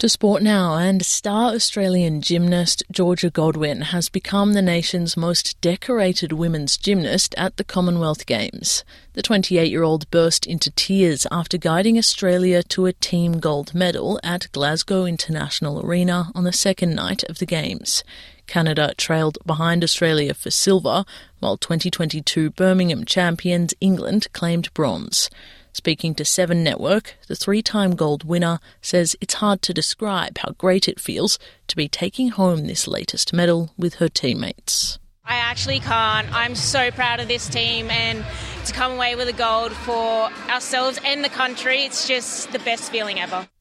To sport now, and star Australian gymnast Georgia Godwin has become the nation's most decorated women's gymnast at the Commonwealth Games. The 28-year-old burst into tears after guiding Australia to a team gold medal at Glasgow International Arena on the second night of the Games. Canada trailed behind Australia for silver, while 2022 Birmingham champions England claimed bronze. Speaking to Seven Network, the three-time gold winner says it's hard to describe how great it feels to be taking home this latest medal with her teammates. I actually can't. I'm so proud of this team, and to come away with a gold for ourselves and the country, it's just the best feeling ever.